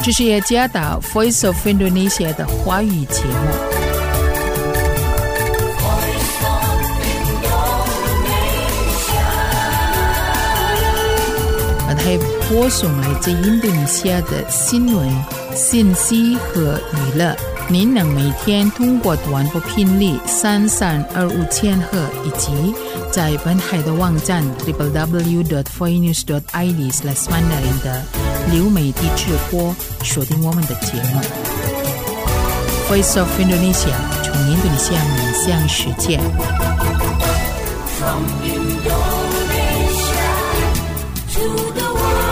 这是雅加达 Voice of Indonesia 的华语节目。还播送来自印度尼西亚的新闻、信息和娱乐。您能每天通过短波频率3325千赫以及在本海的网站 www.voinews.id/mandarin 的流媒体直播收听我们的节目。Voice of Indonesia 从印度尼西亚面向世界。From Indonesia to the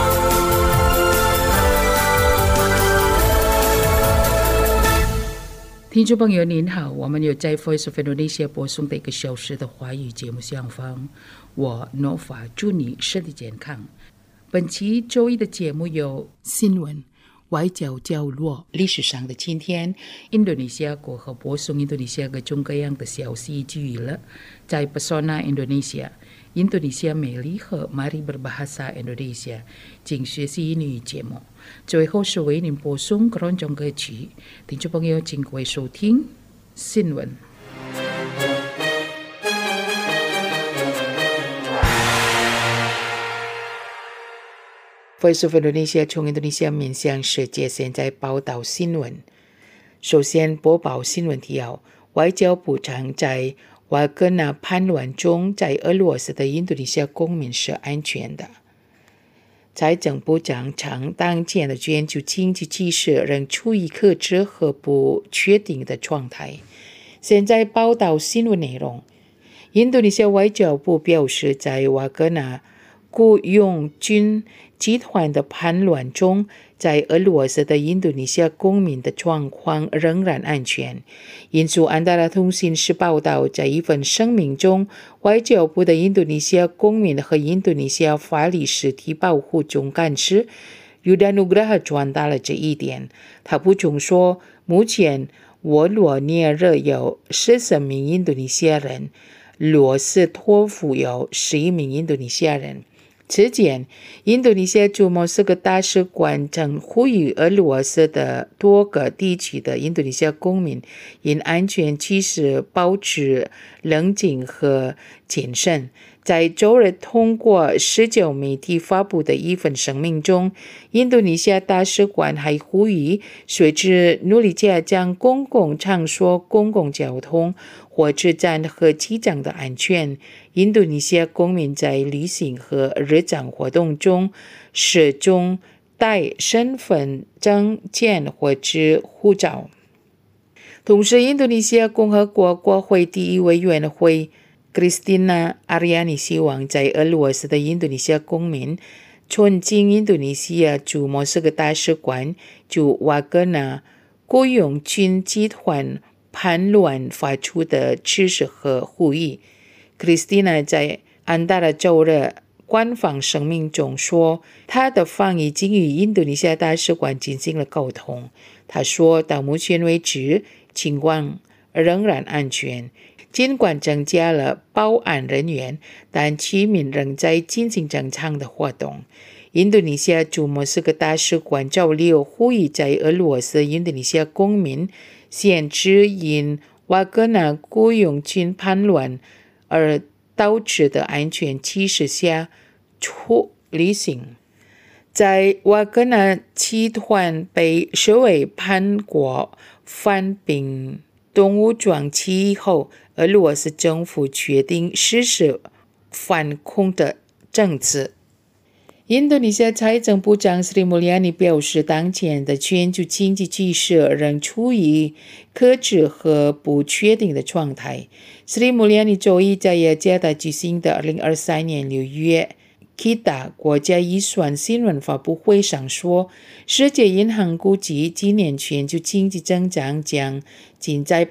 听众朋友您好，我们有在 Voice of Indonesia 播送的1个小时的华语节目上方，我 Nova 祝你身体健康。本期周一的节目有新闻、外交角落、历史上的今天、印度尼西亚国和播送印度尼西亚各种各样的消息以及娱乐。在 Pesona Indonesia， 印度尼西亚美丽和 Mari Berbahasa Indonesia 请学习英语节目。最后是为您播送各种歌曲，听众朋友请各位收听新闻。Voice of Indonesia 从印度尼西亚面向世界，现在报道新闻。首先播报新闻提要：外交部长在瓦格纳叛乱中，在俄罗斯的印度尼西亚公民是安全的。财政部长称，当前的全球经济局势仍处于克制和不确定的状态。现在报道新闻内容。印度尼西亚外交部表示，在瓦格纳雇佣军集团的叛乱中，在俄罗斯的印度尼西亚公民的状况仍然安全。印度安达拉通信社报道，在一份声明中，外交部的印度尼西亚公民和印度尼西亚法律实体保护总干事Yudanugraha传达了这一点。他补充说，目前沃罗涅日有13名印度尼西亚人，罗斯托夫有11名印度尼西亚人。此前，印度尼西亚驻莫斯科大使馆曾呼吁俄罗斯的多个地区的印度尼西亚公民因安全趋势保持冷静和谨慎。在周日通过社交媒体发布的一份声明中，印度尼西亚大使馆还呼吁，随之努力加强公共场所、公共交通、火车站和机场的安全。印度尼西亚公民在旅行和日常活动中始终带身份证件或者护照。同时，印度尼西亚共和国国会第一委员会Kristina Aryani 希望在俄罗斯的印度尼西亚公民尊敬印度尼西亚驻莫斯科大使馆就瓦格纳雇佣军集团叛乱发出的指示和呼吁。Kristina 在安达拉周日官方声明中说，他的方已经与印度尼西亚大使馆进行了沟通。他说，到目前为止，情况仍然安全。尽管增加了保安人员，但居民仍在进行正常的活动。印度尼西亚驻莫斯科大使馆周六呼吁在俄罗斯印度尼西亚公民限制因瓦格纳雇佣军叛乱而导致的安全趋势下出旅行。在瓦格纳集团被视为叛国反并动武装起义后，俄罗斯政府决定实施反恐的政策。印度尼西亚财政部长 Sri Mulyani 表示，当前的全球经济局势仍处于克制和不确定的状态。Sri Mulyani 周一在雅加达举行的2023年6月KITA 国家预算新闻发布会上说，世界银行估计今年全球经济增长将仅在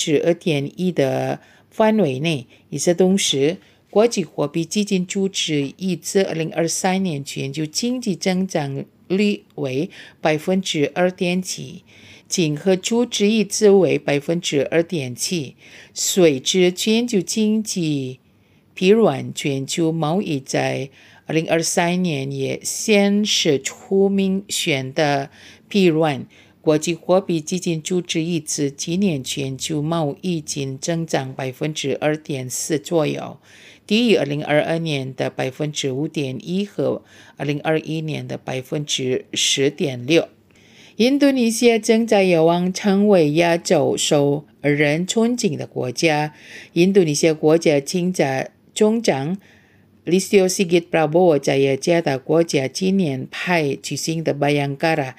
2.1% 的范围内。与此同时，国际货币基金组织预测2023年全球经济增长率为 2.7%， 经合组织预测为 2.7%。 随着全球经济疲软，全球贸易在2023年也显示出明显的疲软。国际货币基金组织预测今年全球贸易仅增长 2.4% 左右，低于2022年的 5.1% 和2021年的 10.6%。印度尼西亚正在有望成为亚洲受人尊敬的国家。印度尼西亚国家警察总长Listio Sigit Prabowo在雅加达国家纪念派举行的 Bayangkara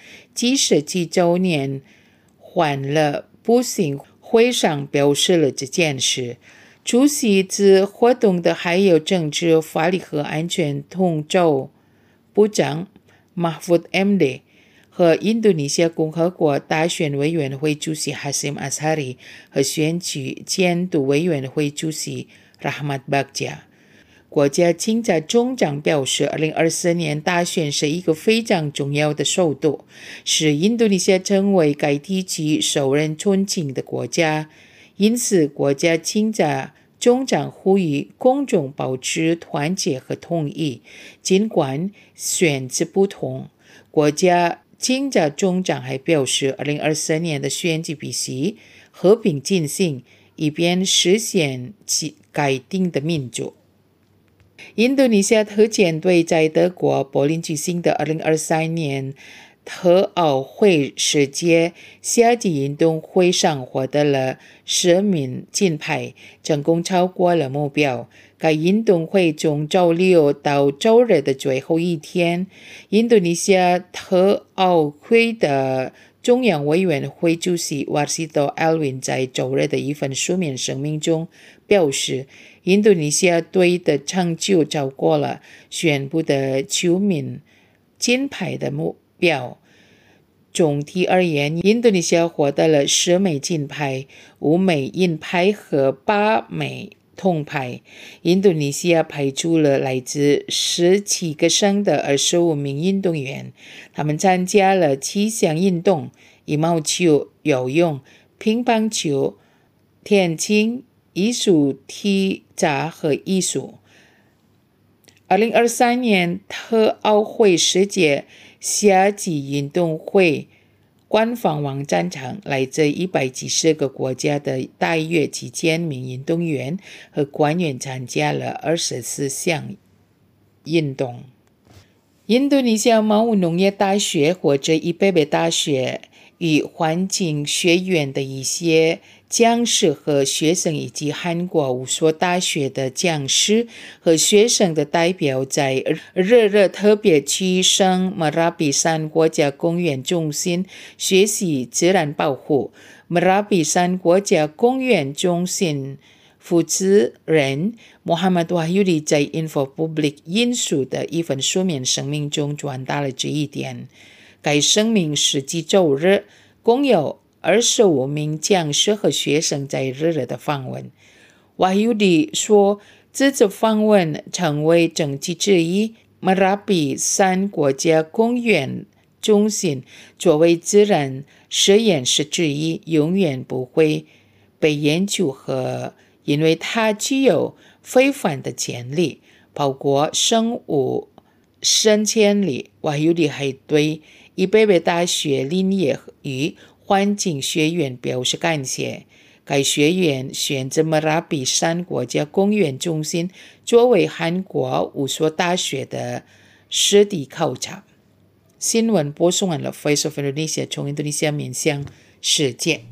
77周年欢乐步行会上表示了这件事。出席此活动的还有政治、法律和安全统筹部长 Mahfud MD 和印度尼西亚共和国大选委员会主席 Hasim Ashari 和选举监督委员会主席 Rahmat Bagja。国家警察总长表示，2024年大选是一个非常重要的速度，使印度尼西亚成为该地区受人尊敬的国家。因此，国家警察总长呼吁公众保持团结和统一，尽管选择不同。国家警察总长还表示，2024年的选举必须和平进行，以便实现其该定的民主。印度尼西亚特遣队在德国柏林举行的2023年特奥会世界夏季运动会上获得了10名金牌，成功超过了目标。该运动会从周六到周日的最后一天，印度尼西亚特奥会的中央委员会主席 Warsito Alwin 在周日的一份书面声明中表示，印度尼西亚队的成就超过了宣布的9名金牌的目标。总体而言，印度尼西亚获得了10枚金牌、5枚银牌和8枚铜牌。印度尼西亚派出了来自17个省的25名运动员，他们参加了7项运动：羽毛球、游泳、乒乓球、田径、艺术、体操和艺术。2023年特奥会世界夏季运动会官方网站上，来自170个国家的大约几千名运动员和官员参加了24项运动。印度尼西亚贸易农业大学或者IPB大学与环境学院的一些讲师和学生，以及韩国5所大学的讲师和学生的代表，在热热特别区省Merapi山国家公园中心学习自然保护。Merapi山国家公园中心负责人 Muhammad Wahyudi 在 InfoPublic 引述的一份书面声明中传达了这一点。该声明是继周日共有25名讲师和学生在日的访问。Wahyudi 说，这次访问成为政绩之一。Merapi山国家公园中心作为自然实验室之一，永远不会被研究和因为它具有非凡的潜力，包括生物生潜力。Wahyudi 还对IPB大学林业与环境学院表示感谢。该学院选择Merapi山国家公园中心作为韩国5所大学的实地考察。新闻播送完了 Voice of Indonesia 从印度尼西亚面向世界。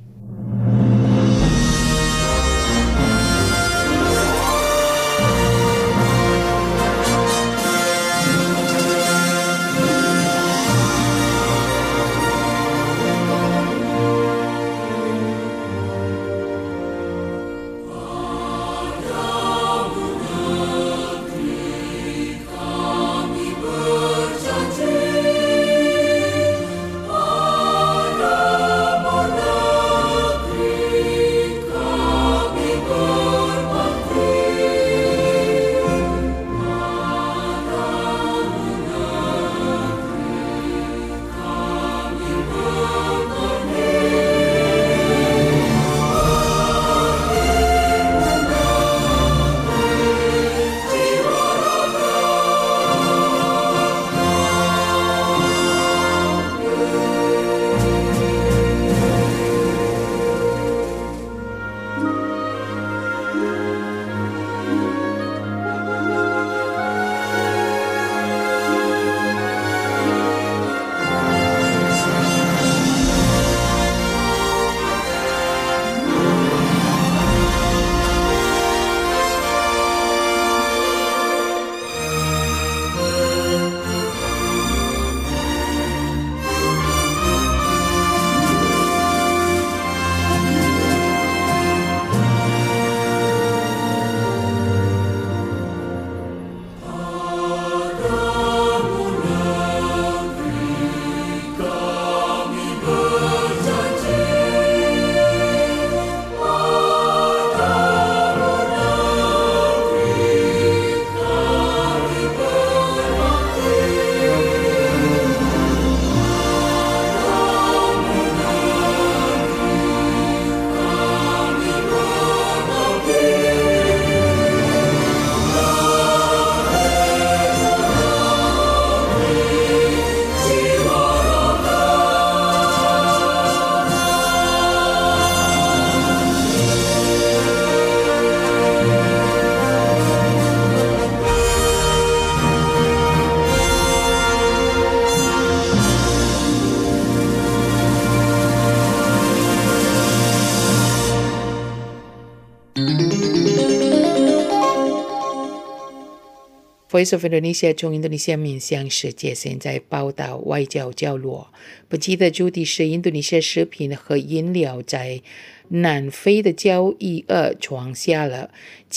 Voice of Indonesia 从印度尼西亚面向世界，现在报道外交角落。本期的主题是印度尼西亚食品和饮料在南非的交易额创下了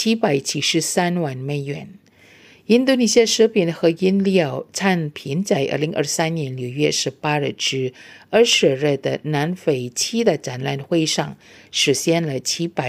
773万美元。印度尼西亚食品和饮料产品在2023年6月18日至20日的南非7大展览会上实现了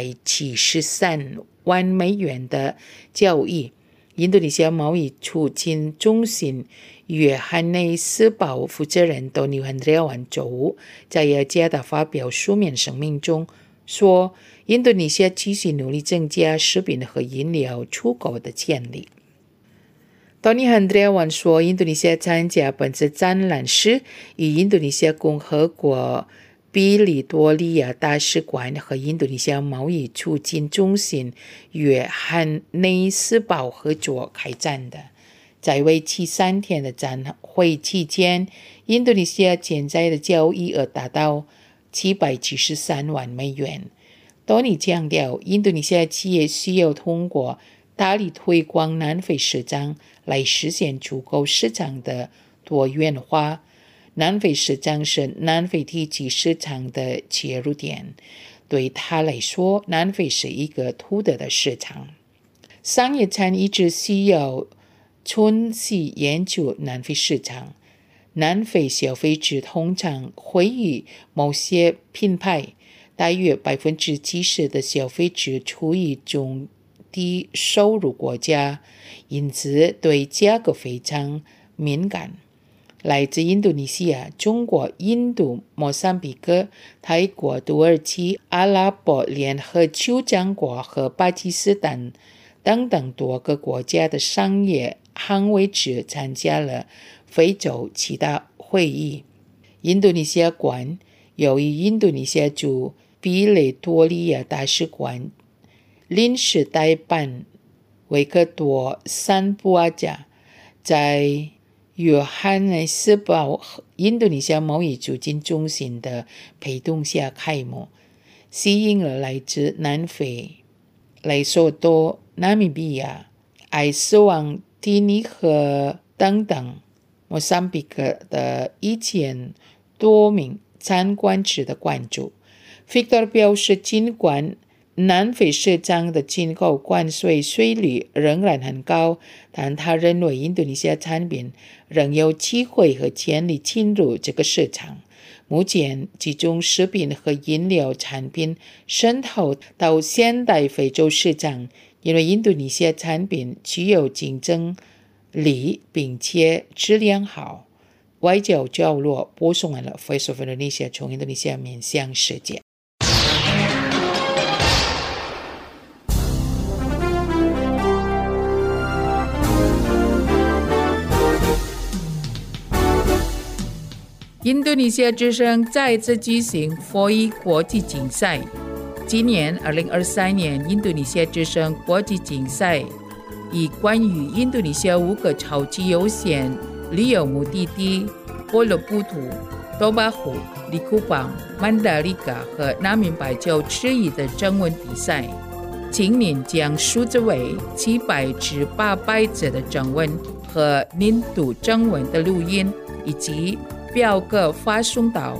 773万美元的交易。印度尼西亚贸易促进中心约翰内斯堡负责人Tony Hendriawan周五在雅加达发表书面声明中说，印度尼西亚继续努力增加食品和饮料出口的潜力。Tony Hendriawan 说，印度尼西亚参加本次展览时，与印度尼西亚共和国比利多利亚大使馆和印度尼西亚贸易促进中心约翰内斯堡合作开展的。在为期3天的展会期间，印度尼西亚现在的交易额达到773万美元。Tony 强调，印度尼西亚企业需要通过大力推广南非市场来实现出口市场的多元化。南非市场是南非地区市场的切入点，对他来说，南非是一个独特的市场。商业舱一直需要仔细研究南非市场。南非消费者通常会与某些品牌，大约70%的消费者处于中低收入国家，因此对价格非常敏感。来自印度尼西亚、中国、印度、莫桑比克、泰国、土耳其、阿拉伯联合酋长国和巴基斯坦等等多个国家的商业捍卫者参加了非洲7大会议。印度尼西亚馆由于印度尼西亚驻比雷多利亚大使馆临时代办维克多·桑布阿加在约翰内斯堡印度尼西亚贸易促进中心的陪同下开幕，吸引了来自南非、莱索多、纳米比亚、埃斯旺蒂尼和等等莫桑比克的1000多名参观者的关注。Victor 表示，尽管南非市场的进口关税税率仍然很高，但他认为印度尼西亚产品仍有机会和潜力进入这个市场。目前，集中食品和饮料产品渗透到现代非洲市场，因为印度尼西亚产品具有竞争力并且质量好。外交角落播送完了 Voice of Indonesia 从印度尼西亚面向世界。印度尼西亚之声再次举行FOI国际竞赛。今年2023年印度尼西亚之声国际竞赛以关于印度尼西亚5个超级优先旅游目的地波罗布图、多巴湖、利库邦、曼达利嘎和纳米白礁之一的征文比赛。今年将数字为700至800字的征文和年度征文的录音，以及表格发送到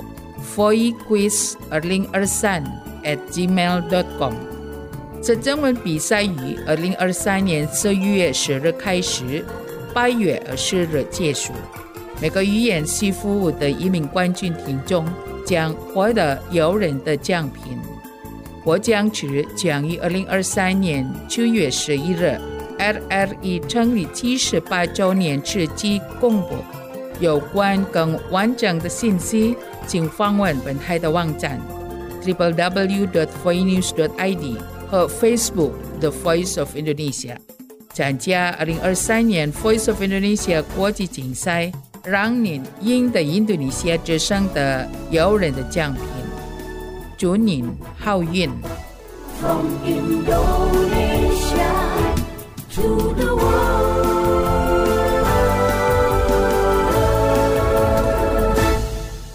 foiquiz2023@gmail.com。 这征文比赛于2023年11月10日开始，8月20日结束。每个语言系服务的1名冠军听众将获得诱人的奖品。获奖者将于2023年9月11日 RRE 成立78周年之际公布。有关更完整的信息，请访问本台的网站 www.foinews.id 和 Facebook The Voice of Indonesia。 参加2023年 Voice of Indonesia 国际竞赛，让您赢得印度尼西亚之声的诱人的奖品。祝您好运。 From Indonesia to the world.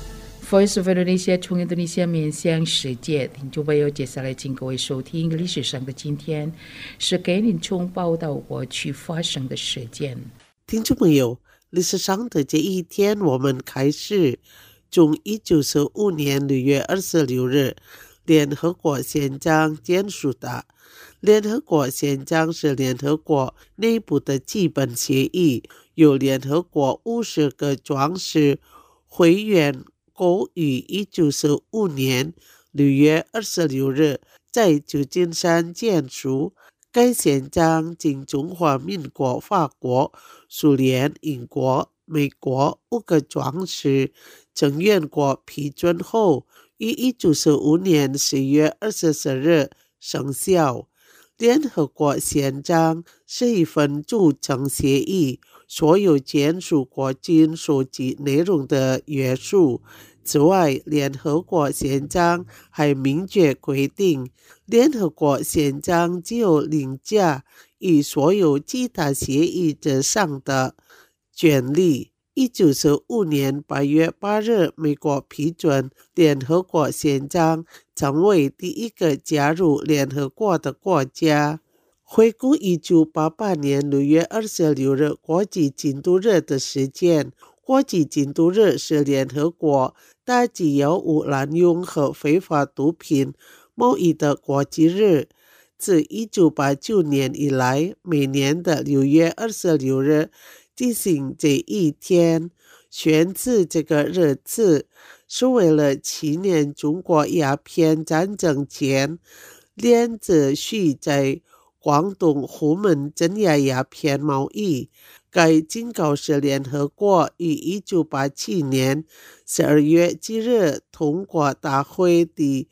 Voice of Indonesia 从印度尼西亚面向世界，听众朋友，接下来请各位收听历史上的今天，是给您从报道过去发生的事件。 听众朋友，历史上的这一天，我们开始从1945年6月26日联合国宪章签署的。联合国宪章是联合国内部的基本协议，由联合国50个壮实会员国于1945年6月26日在旧金山签署。该宪章经中华民国、法国、苏联、英国、美国5个壮实成员国批准后，于1945年10月24日生效。联合国宪章是一份组成协议，所有签署国均涉及内容的约束。此外，联合国宪章还明确规定，联合国宪章具有凌驾于所有其他协议之上的权利。1945年8月8日，美国批准联合国宪章，成为第一个加入联合国的国家。回顾1988年6月26日国际禁毒日的时间，国际禁毒日是联合国打击药物滥用和非法毒品贸易的国际日。自1989年以来，每年的6月26日进行这一天。选择这个日子是为了纪念中国鸦片战争前，连着续在广东虎门镇压鸦片贸易。该警告是联合国于1987年12月7日通过大会第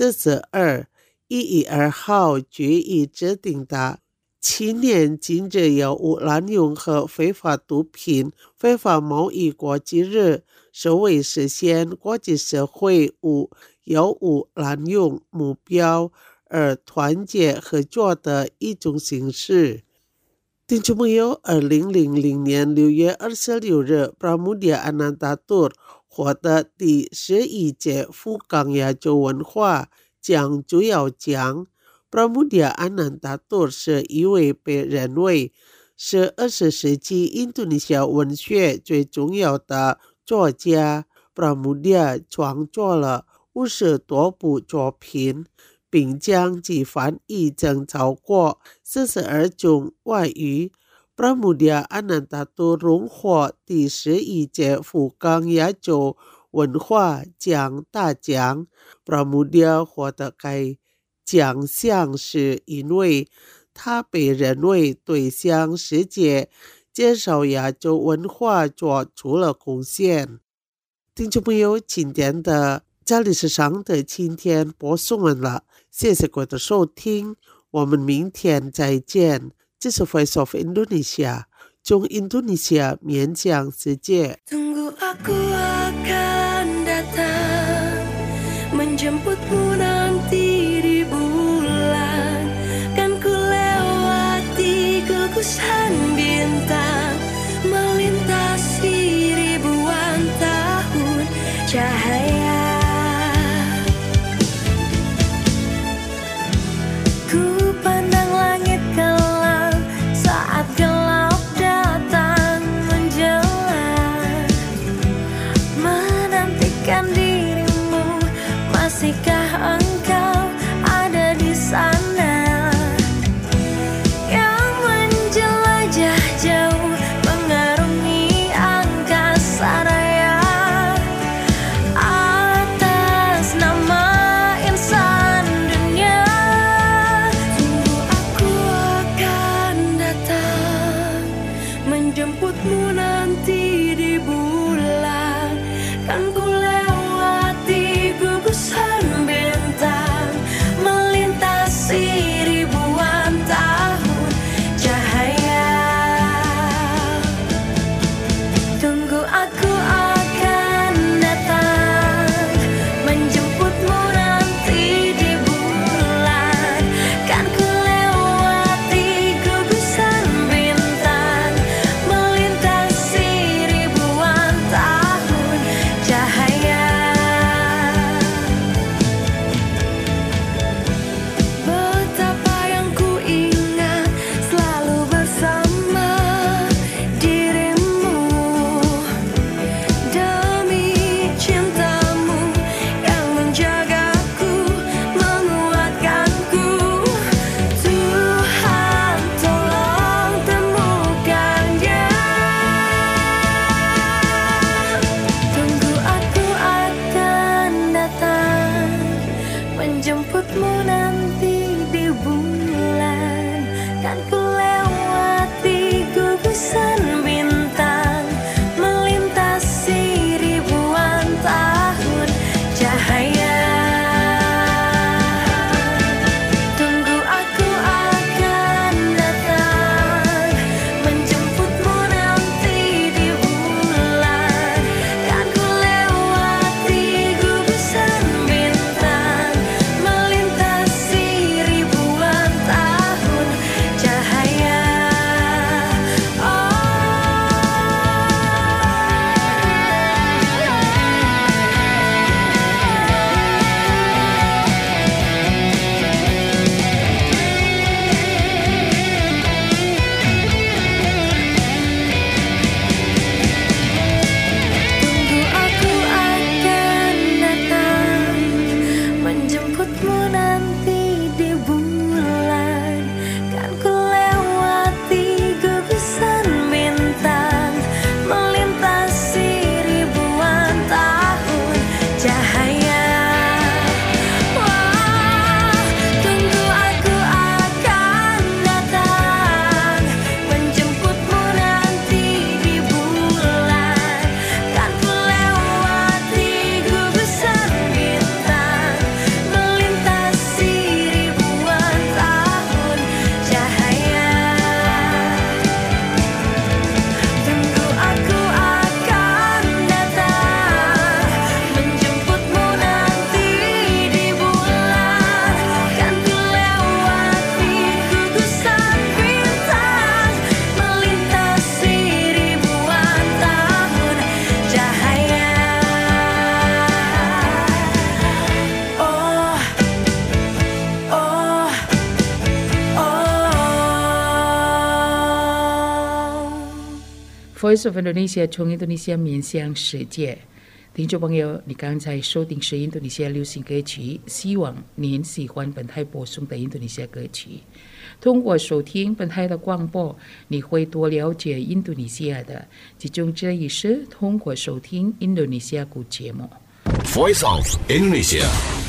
42.112号决议制定的7年禁止药物滥用和非法毒品非法贸易国际日，是为实现国际社会无药物滥用目标而团结合作的一种形式。听众朋友，2000年6月26日，Pramudia Anantatur 获得第11届富冈亚洲文化奖主要奖。Pramudia Anantatur 是一位被认为是20世纪印度尼西亚文学最重要的作家。Pramudia 创作了50多部作品，并将其翻译成超过42种外语。Pramudia Anantatur 荣获第11届富冈亚洲文化奖大奖。Pramudia 获得该奖项是因为他被认为对向世界介绍亚洲文化做出了贡献。听众朋友，今天的在历史上的今天播送完了，谢谢各位的收听，我们明天再见。这是 Voice of Indonesia， 从印度尼西亚面向世界。 Tunggu aku akan datang menjemputmu nanti di bulan, kan ku lewati gugusan bintang melintasi ribuan tahun cahaya. Ku pandang langit kelam saat gelap datang menjelang, menantikan dirimu, masihkah engkau ada di sana, yang menjelajah jauh mengarungi angkasa raya, atas nama insan dunia. Voice of Indonesia 从印度尼西亚面向世界。听众朋友，你刚才收听是印度尼西亚流行歌曲，希望您喜欢本台播送的印度尼西亚歌曲。通过收听本台的广播，你会多了解印度尼西亚的，其中之一是通过收听印度尼西亚古节目。 Voice of Indonesia。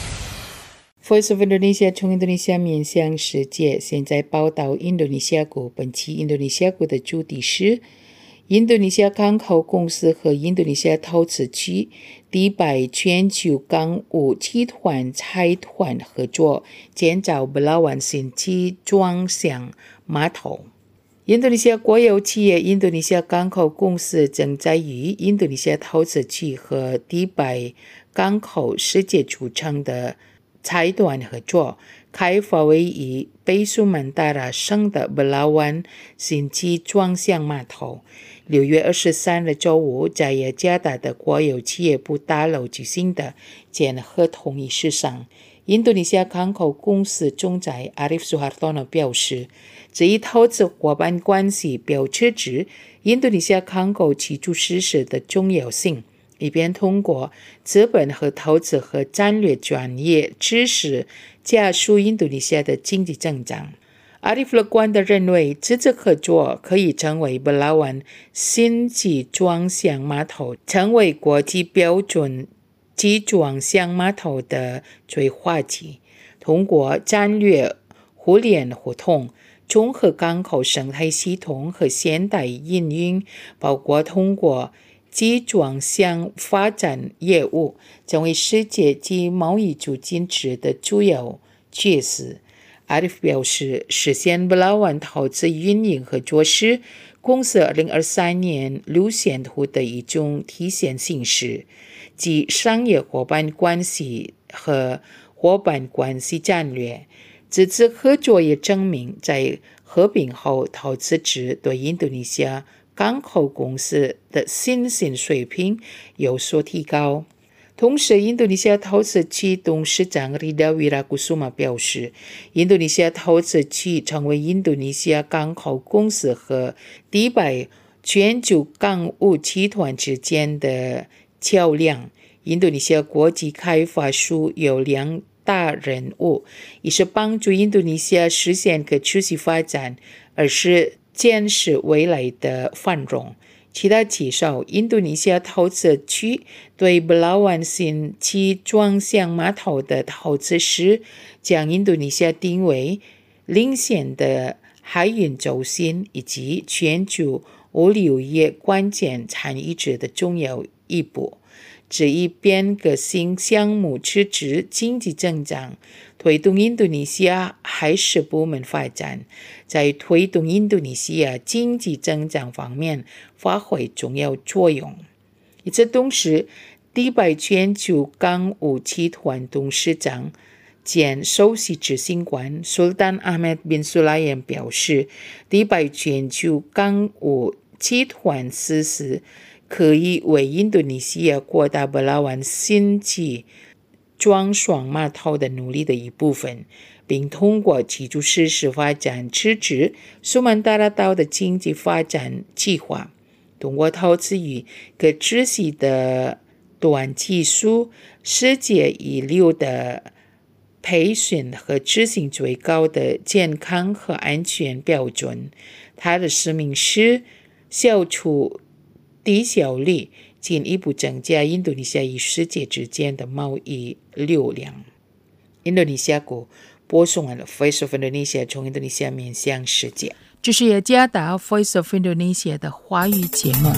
Voice of Indonesia 从印度尼西亚面向世界，现在报道印度尼西亚股。本期印度尼西亚股的主题是印度尼西亚港口公司和印度尼西亚陶瓷区迪拜全球港务集团财团合作建造Belawan新机装箱码头。印度尼西亚国有企业印度尼西亚港口公司正在与印度尼西亚陶瓷区和迪拜港口世界著称的财团合作，开发位于北苏门答腊省的Belawan新机装箱码头。6月23日周五，在雅加达的国有企业部大楼举行的签合同仪式上，印度尼西亚港口公司总裁Arif Suhartono表示，这一投资伙伴关系标志着印度尼西亚港口基础设施的重要性，以便通过资本和投资和战略专业知识加速印度尼西亚的经济增长。阿里夫乐观地认为，这次合作可以成为Belawan新机装箱码头成为国际标准机装箱码头的催化剂。通过战略互联互通、综合港口生态系统和现代营运，包括通过机装箱发展业务，成为世界及贸易促进值的主要角色。阿里夫表示，实现Belawan陶瓷运营合作是公司2023年路线图的一种体现形式，即商业伙伴关系和伙伴关系战略。这次合作也证明，在合并后，陶瓷值对印度尼西亚港口公司的信心水平有所提高。同时，印度尼西亚陶瓷区董事长Rida Wirakusuma表示，印度尼西亚陶瓷区成为印度尼西亚港口公司和迪拜全球港务集团之间的桥梁。印度尼西亚国际开发署有2大任务，一是帮助印度尼西亚实现可持续发展，二是建设未来的繁荣。其他介绍，印度尼西亚陶瓷区对Belawan新机装箱码头的投资时，将印度尼西亚定为领先的海运中心以及全球物流业关键参与者的重要一步。这一变革性项目支持经济增长，推动印度尼西亚海事部门发展，在推动印度尼西亚经济增长方面发挥重要作用。与此同时，迪拜全球港务集团董事长兼首席执行官 Sultan Ahmed bin Sulaim 表示，迪拜全球港务集团实施可以为印度尼西亚扩大Belawan新机装箱码头的努力的一部分，并通过基础设施发展支持苏门答腊岛的经济发展计划。通过陶瓷与可持续的短技术、世界一流的培训和执行最高的健康和安全标准，它的使命是消除低效率，进一步增加印度尼西亚与世界之间的贸易流量。印度尼西亚国播送完了 Voice of Indonesia 从印度尼西亚面向世界。这是雅加达 Voice of Indonesia 的华语节目。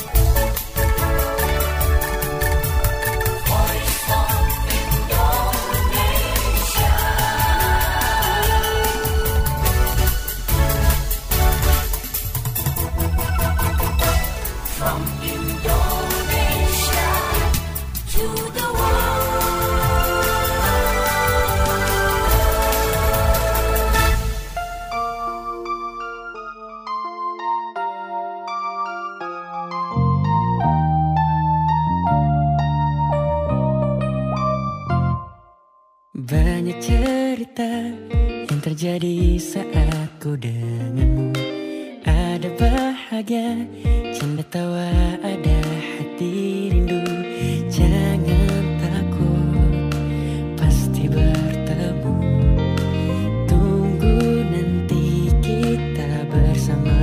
Banyak cerita yang terjadi saat ku denganmu. Ada bahagia, Canda tawa ada hati rindu. Jangan takut, pasti bertemu. Tunggu nanti kita bersama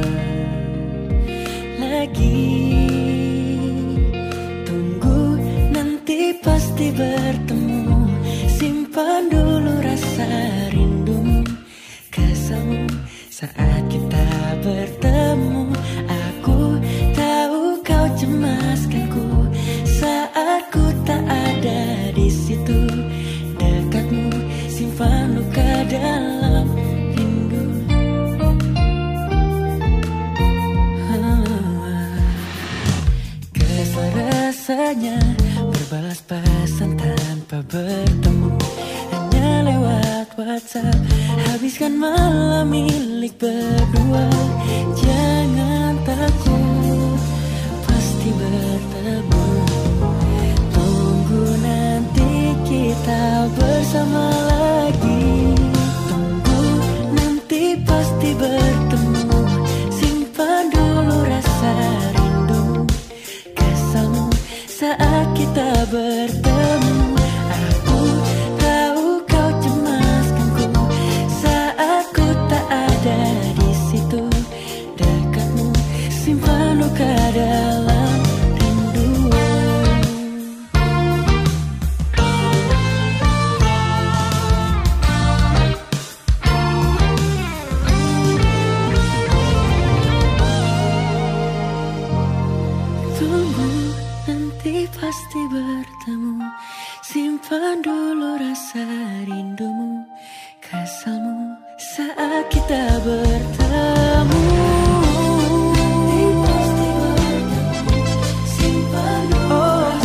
lagi. Tunggu nanti pasti bertemu. Simpan dulu rasa rindumu, kesalmu saat kita bertemu. Aku tahu kau cemaskanku saat ku tak ada di situ. Dekatmu simpan luka dalam rindu. Kesal rasanya berbalas pesan tanpa bertemu, hanya lewat WhatsApp. Habiskan malam milik berdua. Jangan takut, pasti bertemu. Tunggu nanti kita bersama lagi. Tunggu nanti pasti bertemu. Simpan dulu rasa rindu, kesalmu saat kita bertemu. Aku tahu kau cemaskanku saat ku tak ada di situ. Dekatmu simpan luka dalam rindu. Tunggu nanti pasti bertemu. Simpan dulu rasa rindumu, kesalmu saat kita bertemu. Simpan dulu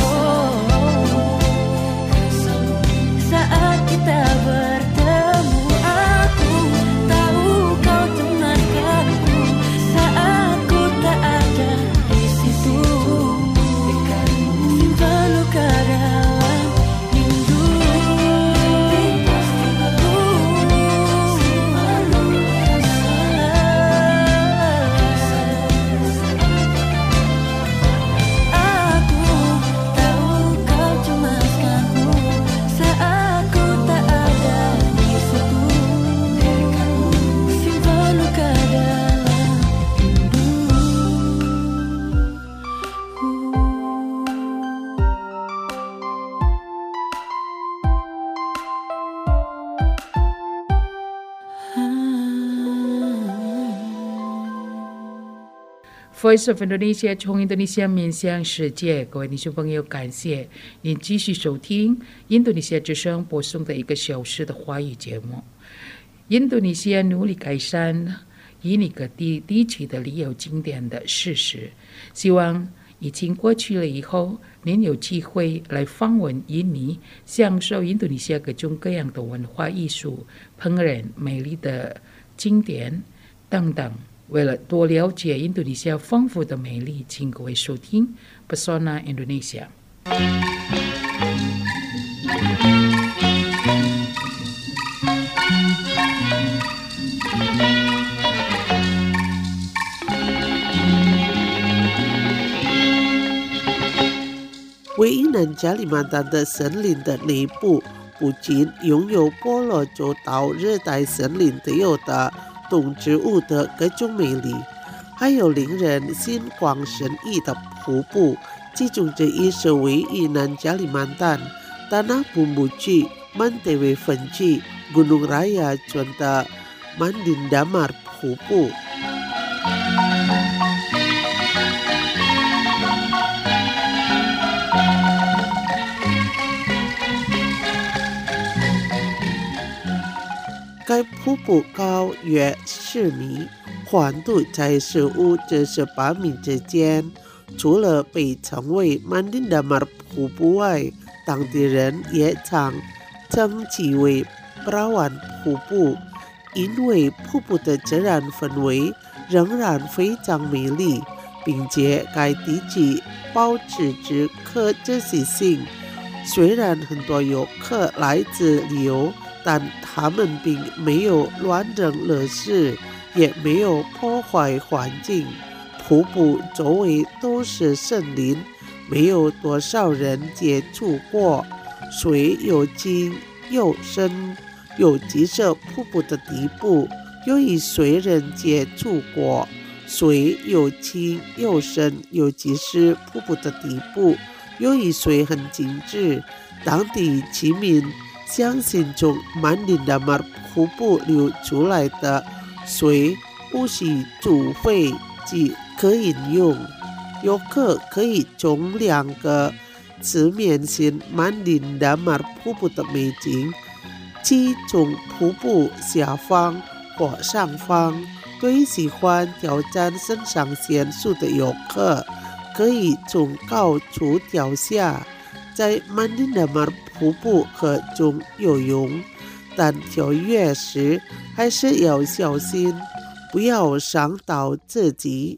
kesalmu saat kita bertemu. Aku tahu kau cemaskanku saat ku tak ada di situ. Simpan luka dalam rindu. Aku tahu kau cemaskanku saat ku tak ada di situ. Simpan luka dalam rindu. Voice of Indonesia 从印度尼西亚面向世界，各位听众朋友，感谢您继续收听印度尼西亚之声播送的1个小时的华语节目。印度尼西亚努力改善印尼各地地区的旅游景点的事实，希望疫情过去了以后，您有机会来访问印尼，享受印度尼西亚各种各样的文化艺术、烹饪、美丽的景点等等。为了多了解印度尼西亚丰富的美丽，请各位收听 Pesona Indonesia。 位于南加里曼丹的森林的内部，不仅拥有婆罗洲岛热带森林特有的动植物的各种美丽，还有令人心旷神怡的瀑布。其中这一是位于南加里曼丹 Tanah Bumbuji Mantewe Fenji Gunung Raya Cuan的 Mandindamar 瀑布。该瀑布高约10米，宽度在15-18米之间。除了被称为曼丁达马瀑布外，当地人也常称其为Perawan瀑布，因为瀑布的自然氛围仍然非常美丽，并且该地区保持着可持续性。虽然很多游客来自旅游，但他们并没有乱扔垃圾，也没有破坏环境。 瀑布周围都是森林，没有多少人接触过。水又近又深，有即是瀑布的底部，由于水人接触过。水又近又深，尤其是瀑布的底部，由于水很精致，当地居民相信从曼林达马尔瀑布流出来的水不是煮沸即可饮用。游客可以从2个侧面欣曼林达马尔瀑布的美景，即从瀑布下方或上方。对喜欢挑战肾上腺素的游客，可以从高处跳下，在曼林达马尔瀑布河中游泳，但跳跃时还是要小心，不要伤到自己。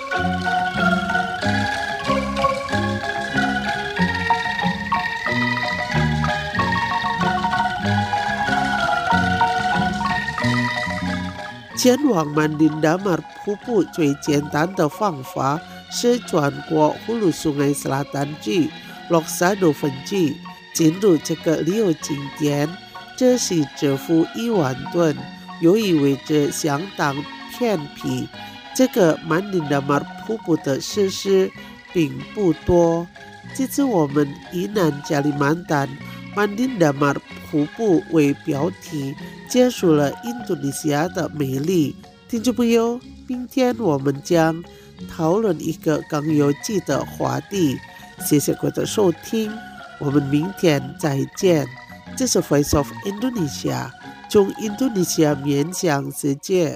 前往曼林达马尔瀑布最简单的方法是穿过Hulu Sungai Selatan至Loksado分支，进入这个旅游景点。这是支付1万吨，由于位置相当偏僻，这个曼林达马尔瀑布的设施并不多。这次我们以南加里曼丹曼林达马尔瀑布为标题，结束了印度尼西亚的美丽。听众朋友，明天我们将讨论一个更有趣的话题。谢谢各位的收听，我们明天再见。这是 Voice of Indonesia， 从印度尼西亚面向世界。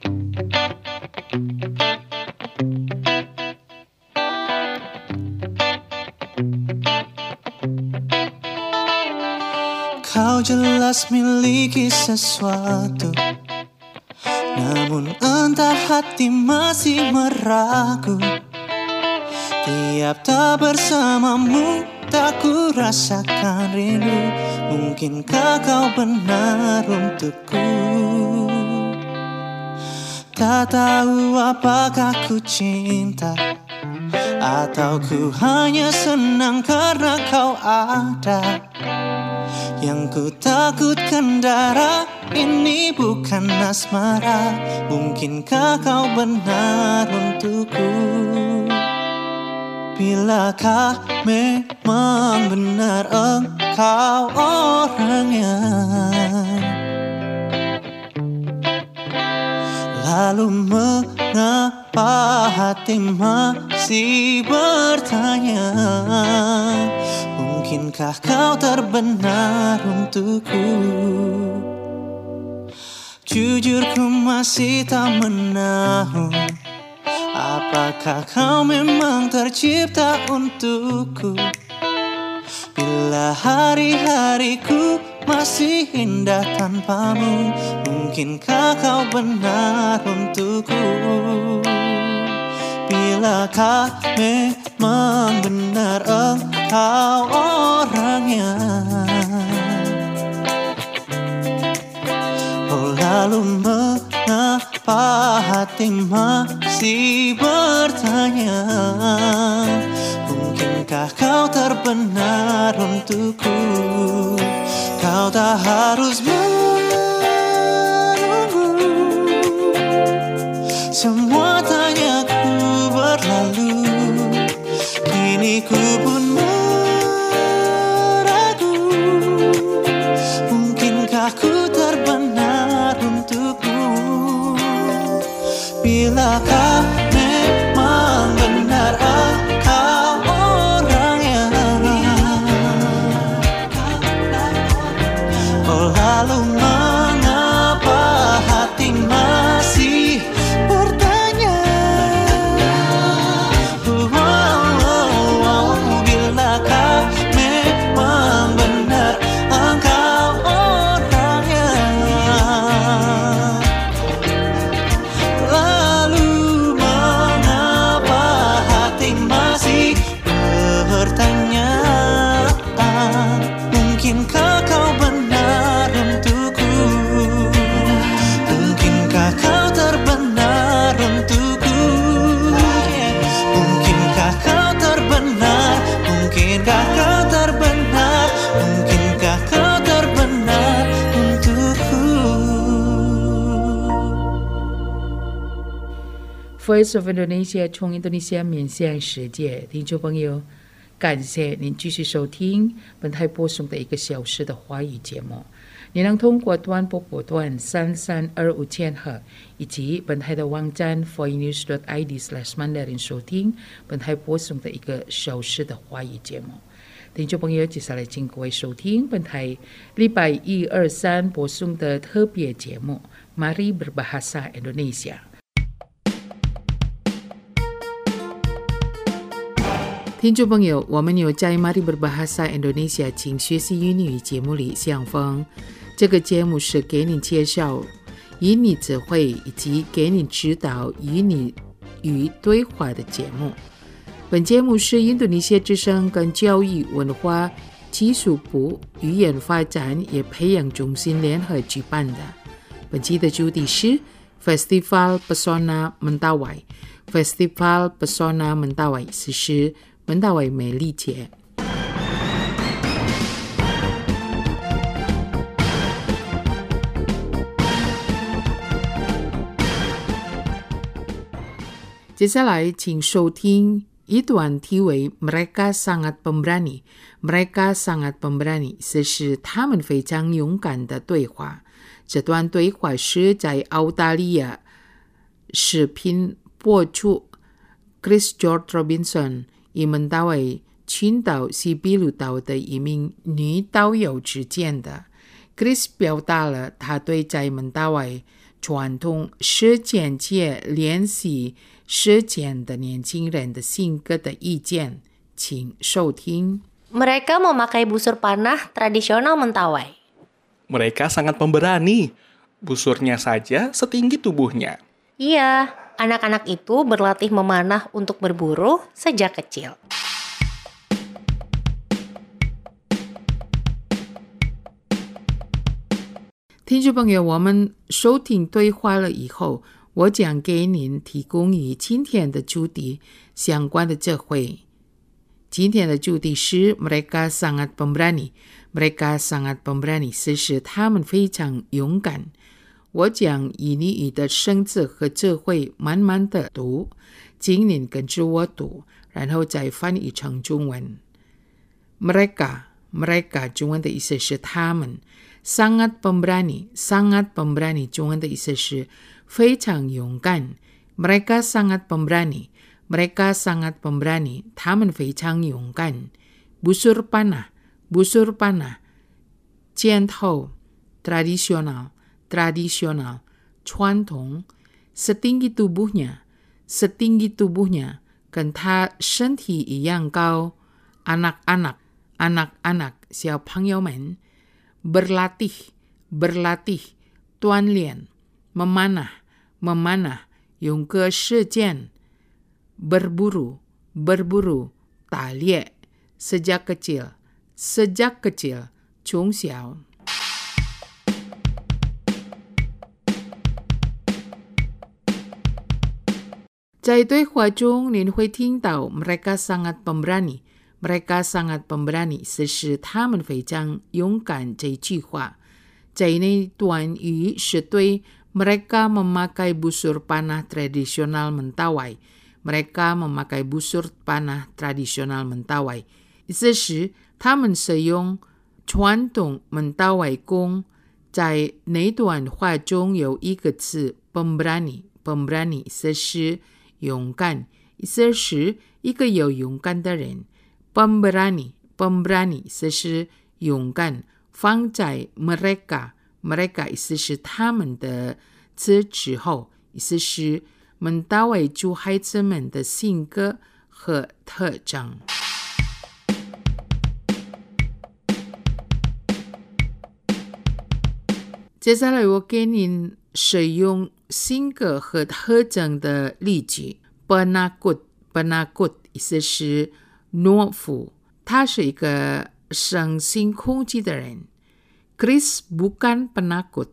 Kau jelas miliki sesuatu, namun entah hati masih meragu. Tiap tak bersamamu, tak ku rasakan rindu. Mungkinkah kau benar untukku? Tak tahu apakah ku cinta, atau ku hanya senang karena kau ada. Yang ku takutkan darah ini bukan asmara. Mungkinkah kau benar untukku? Bilakah memang benar engkau orangnya? Lalu mengapa hati masih bertanya? Mungkinkah kau terbenar untukku? Jujur ku masih tak menahu, apakah kau memang tercipta untukku? Bila hari-hariku masih indah tanpamu, mungkinkah kau benar untukku? Bilakah memang benar engkau orangnya? Oh, lalu mengapa hati masih bertanya? Mungkinkah kau terbenar untukku? Kau tak harus menunggu, semua tanyaku berlalu. Kini ku pun meragu, mungkinkah ku terbenar untukmu? Bilakah memang benar engkau orangnya? Oh, lalu mengapa hati masih bertanya? Bilakah memang benar engkau orangnya? Lalu Voice of Indonesia 从印度尼西亚面向世界，听众朋友，感谢您继续收听本台播送的1个小时的华语节目。你能通过短波波段3325千赫以及本台的网站 voinews.id/Mandarin 收听本台播送的1个小时的华语节目。听众朋友，接下来请各位收听本台礼拜1、2、3播送的特别节目 Mari Berbahasa Indonesia。听众朋友，我们有在 Mari Berbahasa Indonesia 请学习英语节目里相逢。这个节目是给你介绍英语词汇以及给你指导英语对话的节目。本节目是印度尼西亚之声跟教育文化技术部语言发展也培养中心联合举办的。本期的主题是 Festival Pesona Mentawai。Festival Pesona Mentawai 是mentawai 美丽节。接下来请收听一段题为 Mereka sangat pemberani Mereka sangat pemberani 这是他们非常勇敢的对话。这段对话是在澳大利亚视频播出 Chris George Robinson 以mentawai群岛西比鲁岛的一名女导游之间的。Chris 表达了他对在mentawai传统实践界练习实践的年轻人的性格的意见，请收听。 Mereka memakai busur panah tradisional Mentawai. Mereka sangat pemberani. Busurnya saja setinggi tubuhnya. Iya, anak-anak itu berlatih memanah untuk berburu sejak kecil. 听众朋友，我们收听对话了以后，我将给您提供与今天的主题相关的智慧。今天的主题是 Mereka sangat pemberani Mereka sangat pemberani 是他们非常勇敢。我将以你语的生字和智慧慢慢的读，请您跟着我读，然后再翻译成中文。 Mereka 中文的意思是他们。sangat pemberani 中文的意思是非常勇敢。 Mereka sangat pemberani 他们非常勇敢。 busur panah 箭头 tradisional 传统。 setinggi tubuhnya 跟他身体一样高。 anak-anak 小朋友们。 berlatih 锻炼。 memanah 用个实践。 berburu 打猎。 sejak kecil 从小。在对话中您会听到 mereka sangat pemberani Mereka sangat pemberani 是他们非常勇敢这句话。在那段语是对 mereka memakai busur panah tradisional Mentawai Mereka memakai busur panah tradisional Mentawai 意思是他们使用传统 Mentawai 弓。在那段话中有一个词 pemberani 意思是勇敢，意思是一个有勇敢的人。pemberani 意思是勇敢，放在 mereka 意思是他们的词之后，意思是mentawai族孩子们的性格和特征。接下来我给您使用性格和特征的例句。 penakut 意思是懦夫，他是一个生性恐惧的人。 Chris bukan penakut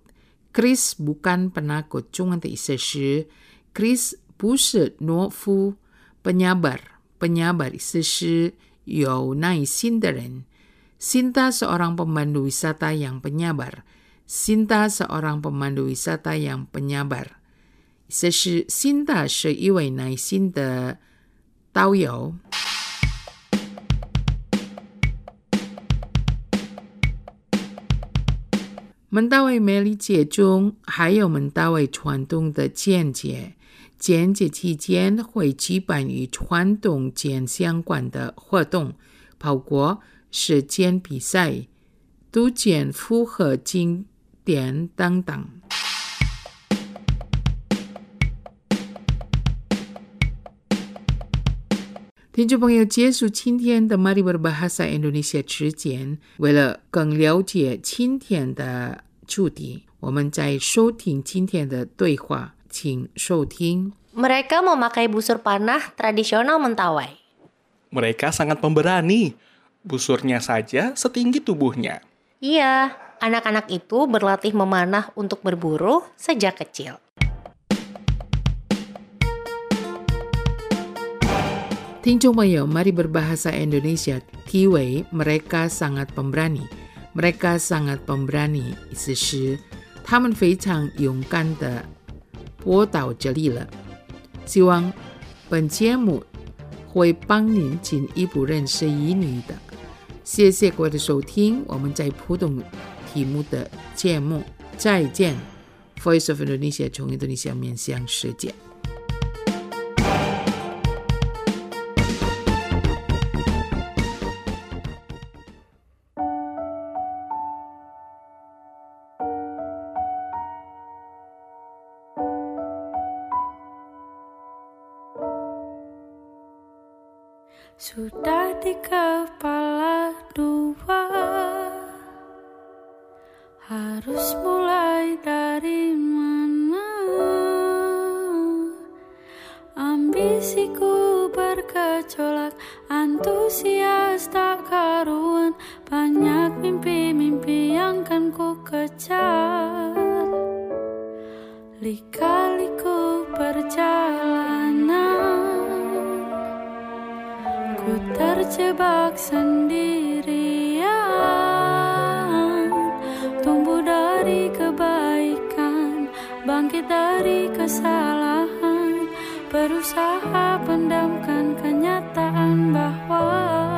中文的意思是 Chris 不是懦夫。 penyabar 意思是有耐心的人。 Sinta seorang pemandu wisata yang penyabar 这是新的是一位耐心的导游。门道会美理解中还有门道会传统的见解，见解期间会举办与传统见相关的活动，包括实践比赛、读见符合经典等等。听众朋友，结束今天的 Mari Berbahasa Indonesia 之前，为了更了解今天的主题，我们再收听今天的对话，请收听。 Mereka memakai busur panah tradisional Mentawai. Mereka sangat pemberani. Busurnya saja setinggi tubuhnya. Iya, anak-anak itu berlatih memanah untuk berburu sejak kecil. 听众朋友 Mari Berbahasa Indonesia 题为 Mereka sangat pemberani. Mereka sangat pemberani 意思是他们非常勇敢地播到这里了。希望本节目会帮您进一步认识印尼的。谢谢各位的收听，我们在普通题目的节目再见。Voice of Indonesia 从印度尼西亚面向世界。 Sudah di kepala dua, harus mulai dari mana? Ambisiku bergejolak, antusias tak karuan, banyak mimpi-mimpi yang kan ku kejar. Lika-liku perjalanan, ku terjebak sendirian, tumbuh dari kebaikan, bangkit dari kesalahan, berusaha pendamkan kenyataan bahwa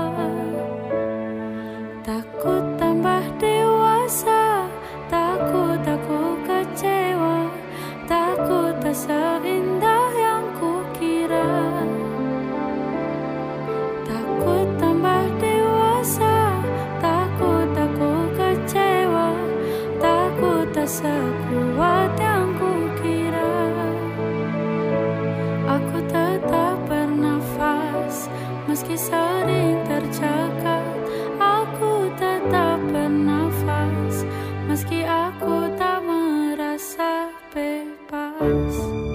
takut tambah dewasa, takut aku kecewa, takut tak seindah yang kukira. Takut tambah dewasa, takut aku kecewa, takut tak sekuat yang kukira. Aku tetap bernafas, meski sering tercekat. Aku tetap bernafas, meski aku tak merasa bebas.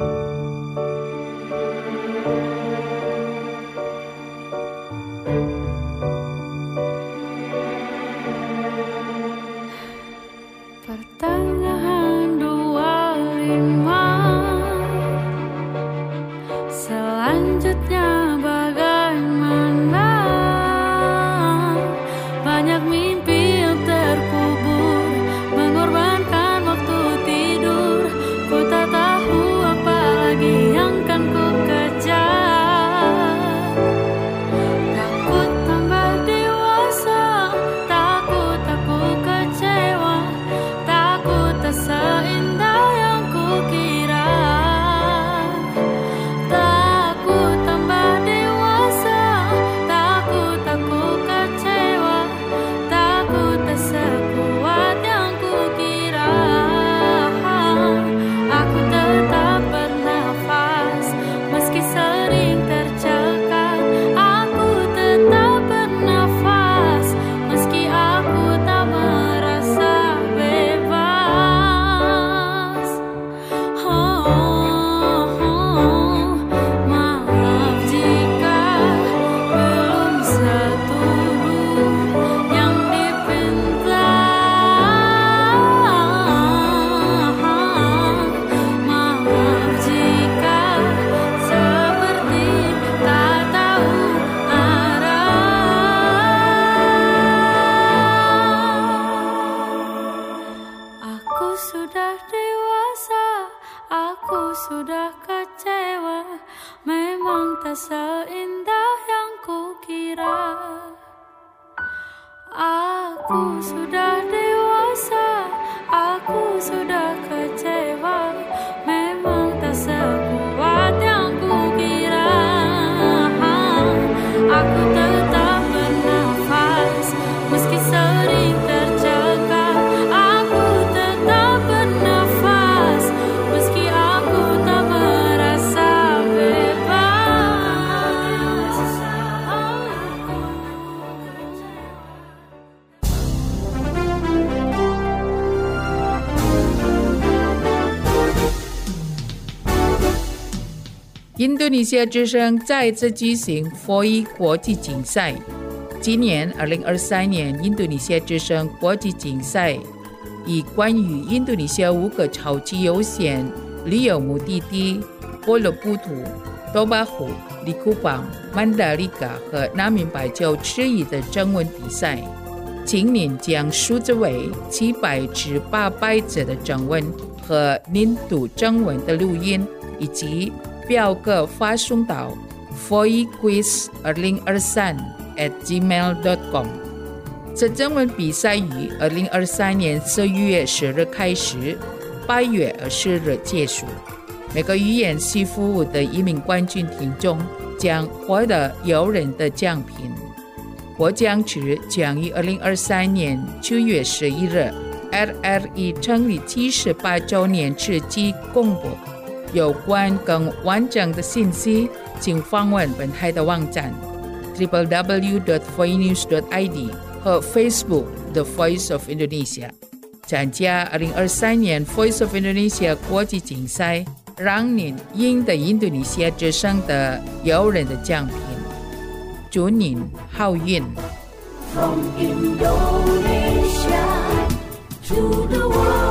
Pertengahan 25, selanjutnya bagaimana? Banyak mimpi yang terkubur, mengorbankan waktu tidur. Ku tak tahu sudah kecewa, memang tak seindah yang kukira. Aku sudah dewasa, aku sudah kecewa, memang tak sekuat yang kukira. Aku tetap bernafas, meski sering tercekat. Aku tetap bernafas, meski aku tak merasa bebas. 印度尼西亚之声再次举行佛语国际竞赛。今年2023年印度尼西亚之声国际竞赛以关于印度尼西亚5个超级优先旅游目的地波罗布图、多巴湖、利库邦、曼达里卡和南明白州之一的征文比赛。今年将数字为700至800则的征文和年度征文的录音，以及表格发送到 foiquiz2023@gmail.com。 这征文比赛于2023年4月10日开始，8月20日结束。每个语言系服务的1名冠军听众将获得诱人的奖品。获奖之将于2023年9月11日 RRE 成立78周年之际公布。有关更完整的信息，请访问本台的网站 www.voinews.id 和 Facebook The Voice of Indonesia。 参加2023年 Voice of Indonesia 国际竞赛，让您赢得印度尼西亚之声的诱人的奖品。祝您好运。 From Indonesia to the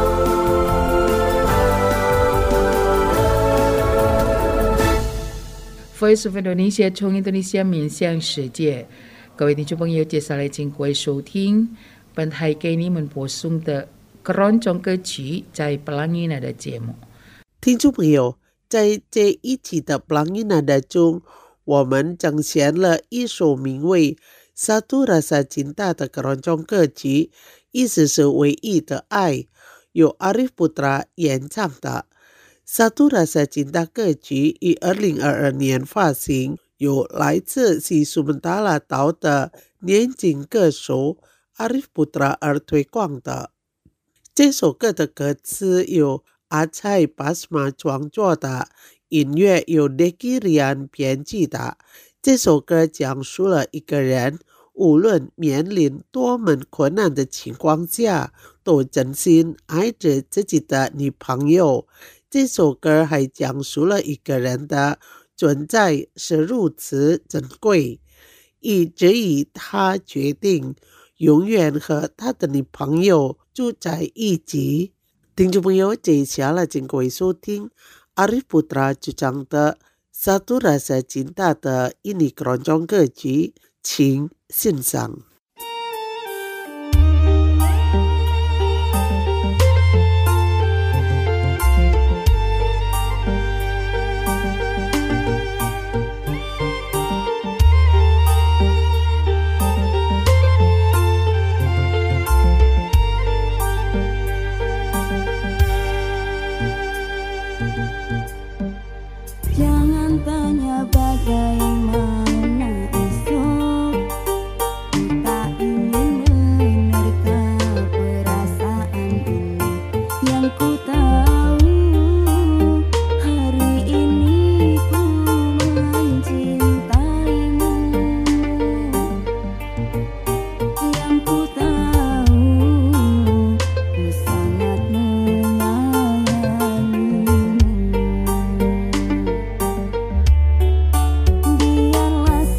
world。Voice of Indonesia 从印度尼西亚面向世界。各位听众朋友，接下来请各位收听本台给你们播送的各种歌曲在 Pelangi Nada 节目。 听众朋友，在这一期的 Pelangi Nada 中，我们呈现了一首名为 Satu Rasa Cinta 的keroncong歌曲，意思是唯一的爱，由 Arif Putra 演唱的。Satu Rasa Cinta 歌曲于2022年发行，由来自西苏门答腊岛的年轻歌手 Arif Putra 而推广的。这首歌的歌词由阿蔡巴斯玛创作的，音乐由 Deki Rian 编辑的。这首歌讲述了一个人无论面临多么困难的情况下，都真心爱着自己的女朋友。这首歌还讲述了一个人的存在是如此珍贵，以至于他决定永远和他的女朋友住在一起。听众朋友，接下来请各位收听 Arif Putra 主唱的 Satu Rasa Cinta 的印尼keroncong歌曲，请欣赏。 Jangan tanya bagaimana esok, tak ingin menerka perasaan ini. Yang ku tahu hari ini ku mencintaimu. Yang ku tahu ku sangat menyayangimu. Biarlah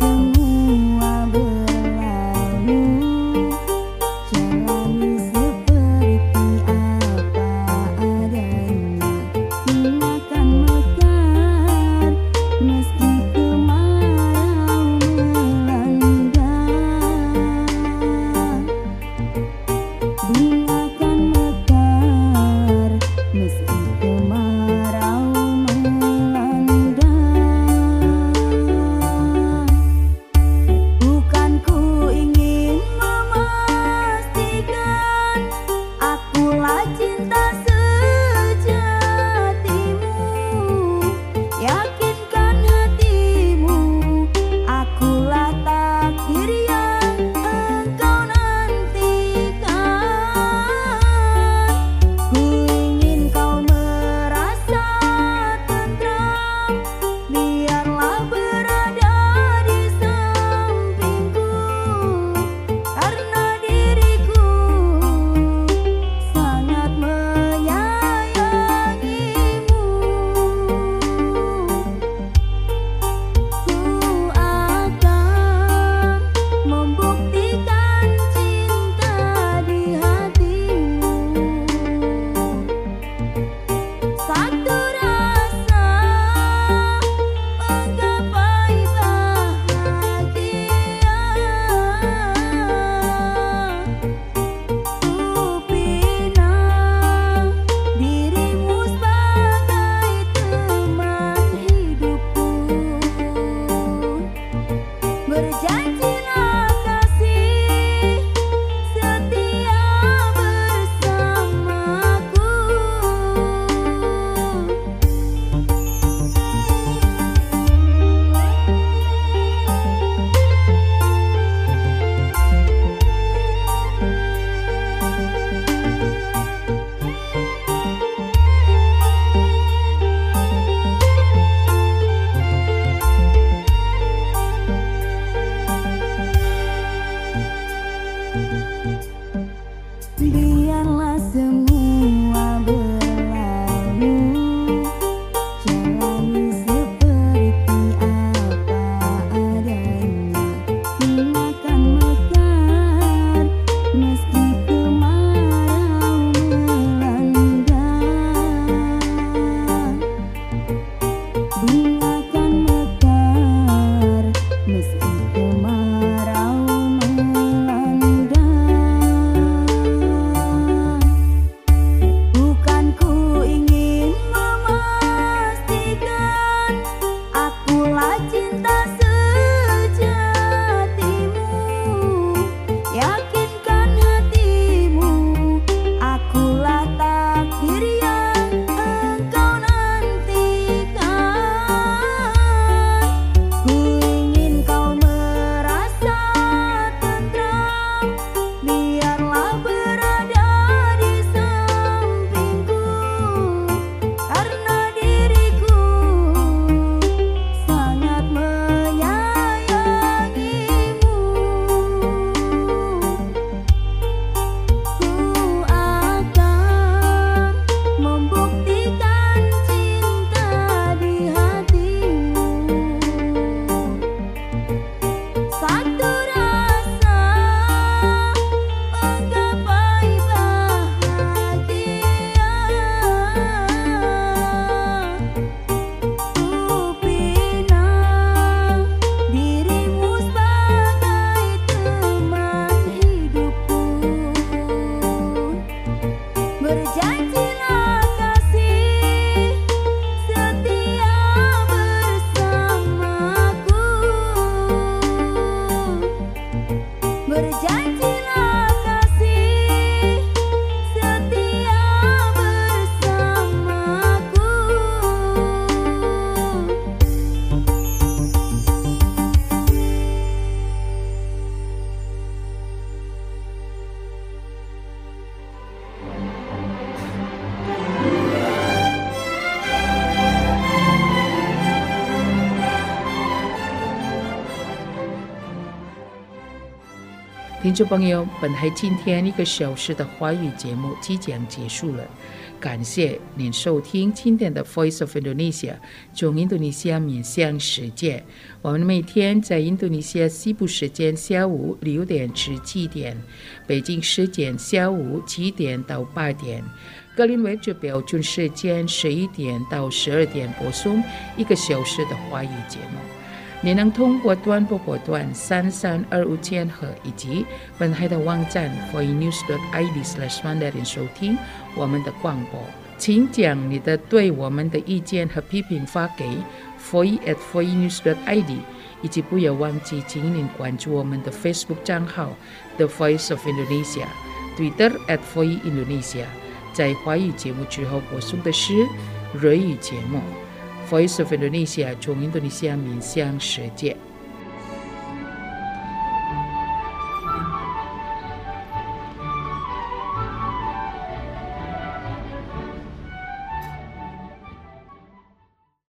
听众朋友，本台今天1个小时的华语节目即将结束了，感谢您收听今天的 Voice of Indonesia 从印度尼西亚面向世界。我们每天在印度尼西亚西部时间下午6点至7点，北京时间下午7点到8点，格林威治标准时间11点到12点播送1个小时的华语节目。你能通过短波波段3325千赫以及本台的网站 voinews.id/mandarin 收听我们的广播。请将你的对我们的意见和批评发给 voi@voinews.id， 以及不要忘记请您关注我们的 Facebook 账号 The Voice of Indonesia， Twitter @voindonesia。在华语节目之后播送的是瑞语节目。Voice of Indonesia 从印度尼西亚面向世界。